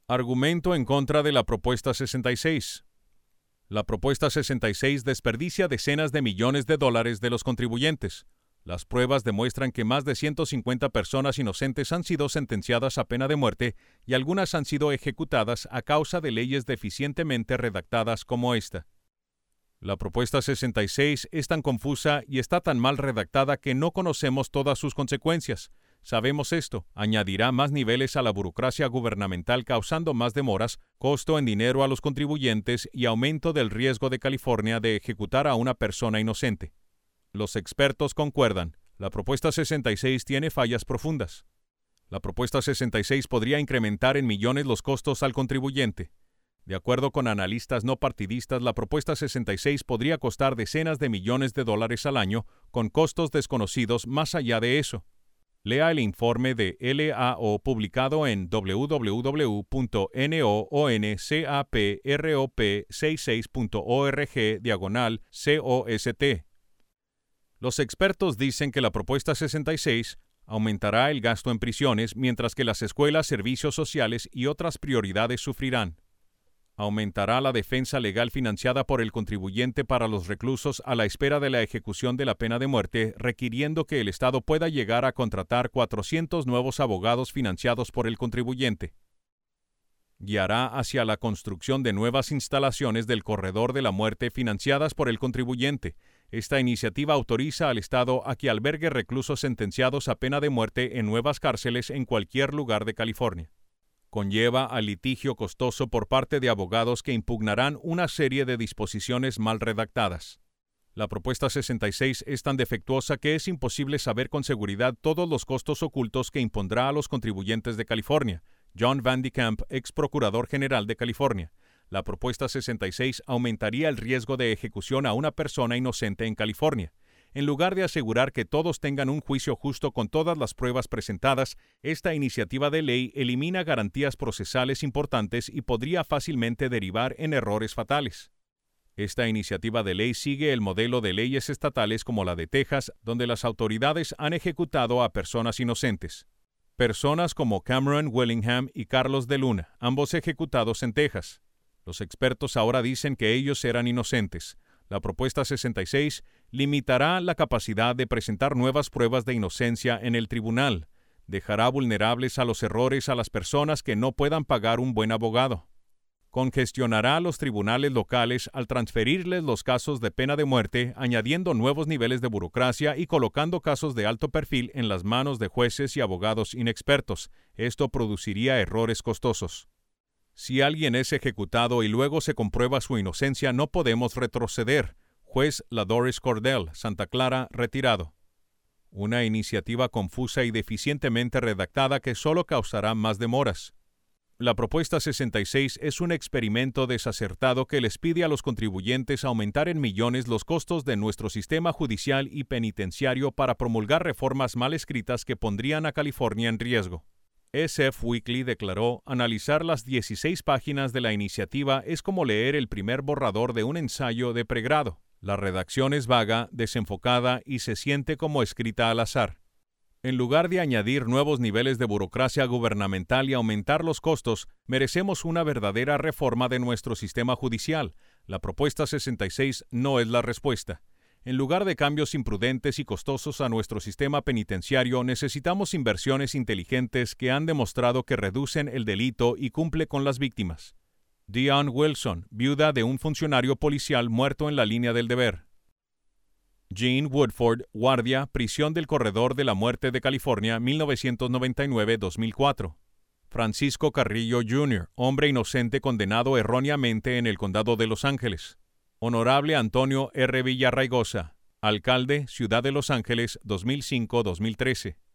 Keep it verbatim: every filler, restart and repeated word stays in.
Argumento en contra de la Propuesta sesenta y seis. La Propuesta sesenta y seis desperdicia decenas de millones de dólares de los contribuyentes. Las pruebas demuestran que más de ciento cincuenta personas inocentes han sido sentenciadas a pena de muerte y algunas han sido ejecutadas a causa de leyes deficientemente redactadas como esta. La Propuesta sesenta y seis es tan confusa y está tan mal redactada que no conocemos todas sus consecuencias. Sabemos esto, añadirá más niveles a la burocracia gubernamental causando más demoras, costo en dinero a los contribuyentes y aumento del riesgo de California de ejecutar a una persona inocente. Los expertos concuerdan, la Propuesta sesenta y seis tiene fallas profundas. La Propuesta sesenta y seis podría incrementar en millones los costos al contribuyente. De acuerdo con analistas no partidistas, la Propuesta sesenta y seis podría costar decenas de millones de dólares al año, con costos desconocidos más allá de eso. Lea el informe de L A O publicado en w w w punto nooncaprop sesenta y seis punto org diagonal cost. Los expertos dicen que la Propuesta sesenta y seis aumentará el gasto en prisiones, mientras que las escuelas, servicios sociales y otras prioridades sufrirán. Aumentará la defensa legal financiada por el contribuyente para los reclusos a la espera de la ejecución de la pena de muerte, requiriendo que el Estado pueda llegar a contratar cuatrocientos nuevos abogados financiados por el contribuyente. Guiará hacia la construcción de nuevas instalaciones del corredor de la muerte financiadas por el contribuyente. Esta iniciativa autoriza al Estado a que albergue reclusos sentenciados a pena de muerte en nuevas cárceles en cualquier lugar de California. Conlleva al litigio costoso por parte de abogados que impugnarán una serie de disposiciones mal redactadas. La Propuesta sesenta y seis es tan defectuosa que es imposible saber con seguridad todos los costos ocultos que impondrá a los contribuyentes de California. John Van de Kamp, ex procurador general de California. La Propuesta sesenta y seis aumentaría el riesgo de ejecución a una persona inocente en California. En lugar de asegurar que todos tengan un juicio justo con todas las pruebas presentadas, esta iniciativa de ley elimina garantías procesales importantes y podría fácilmente derivar en errores fatales. Esta iniciativa de ley sigue el modelo de leyes estatales como la de Texas, donde las autoridades han ejecutado a personas inocentes. Personas como Cameron Willingham y Carlos de Luna, ambos ejecutados en Texas. Los expertos ahora dicen que ellos eran inocentes. La Propuesta sesenta y seis limitará la capacidad de presentar nuevas pruebas de inocencia en el tribunal. Dejará vulnerables a los errores a las personas que no puedan pagar un buen abogado. Congestionará a los tribunales locales al transferirles los casos de pena de muerte, añadiendo nuevos niveles de burocracia y colocando casos de alto perfil en las manos de jueces y abogados inexpertos. Esto produciría errores costosos. Si alguien es ejecutado y luego se comprueba su inocencia, no podemos retroceder. Juez LaDoris Cordell, Santa Clara, retirado. Una iniciativa confusa y deficientemente redactada que solo causará más demoras. La Propuesta sesenta y seis es un experimento desacertado que les pide a los contribuyentes aumentar en millones los costos de nuestro sistema judicial y penitenciario para promulgar reformas mal escritas que pondrían a California en riesgo. S F Weekly declaró, analizar las dieciséis páginas de la iniciativa es como leer el primer borrador de un ensayo de pregrado. La redacción es vaga, desenfocada y se siente como escrita al azar. En lugar de añadir nuevos niveles de burocracia gubernamental y aumentar los costos, merecemos una verdadera reforma de nuestro sistema judicial. La Propuesta sesenta y seis no es la respuesta. En lugar de cambios imprudentes y costosos a nuestro sistema penitenciario, necesitamos inversiones inteligentes que han demostrado que reducen el delito y cumple con las víctimas. Dion Wilson, viuda de un funcionario policial muerto en la línea del deber. Gene Woodford, guardia, prisión del Corredor de la Muerte de California, mil novecientos noventa y nueve a dos mil cuatro. Francisco Carrillo junior, hombre inocente condenado erróneamente en el condado de Los Ángeles. Honorable Antonio R. Villarraigosa, alcalde, Ciudad de Los Ángeles, dos mil cinco a dos mil trece.